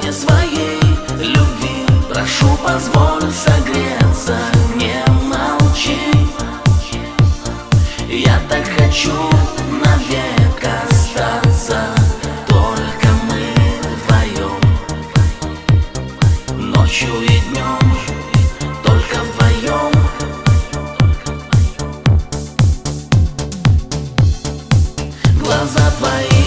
ноте своей любви прошу, позволь согреться, не молчи. Я так хочу навек остаться, только мы вдвоем, ночью и днем, только вдвоем. Глаза твои,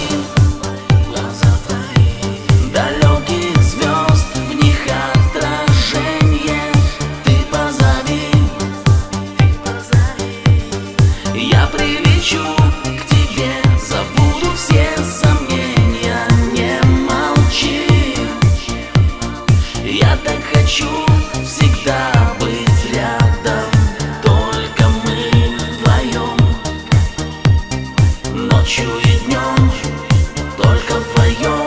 далеких звезд, в них отражение. Ты позови, я прилечу к тебе, забуду все сомнения. Не молчи, я так хочу всегда быть рядом, только мы вдвоем, ночью и днем, только вдвоем.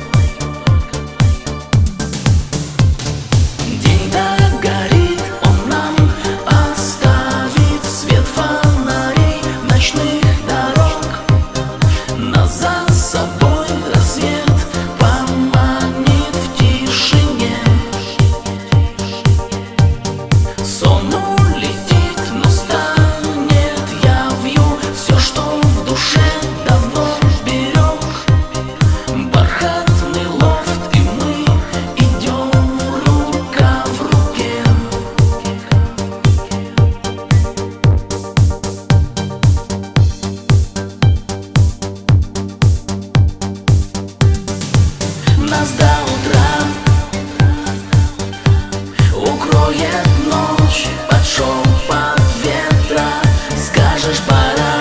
День догорит, он нам оставит свет фонарей ночных дорог. Нас за собой рассвет поманит в тишине. Сон улетит, но станет явью все, что в душе давно берег. Бархатный лофт, и мы идем рука в руке. Нас до утра укроет ночь под шепот ветра. Скажешь пора,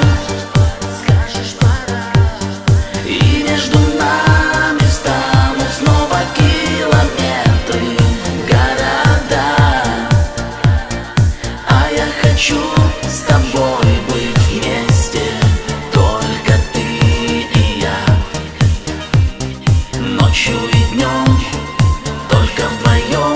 и между нами встанут снова километры, города. А я хочу с тобой быть вместе, только ты и я, ночью и днем, только вдвоем.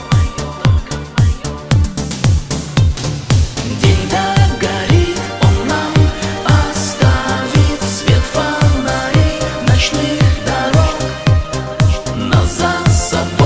День догорит, он нам оставит свет фонарей ночных дорог. Нас за собой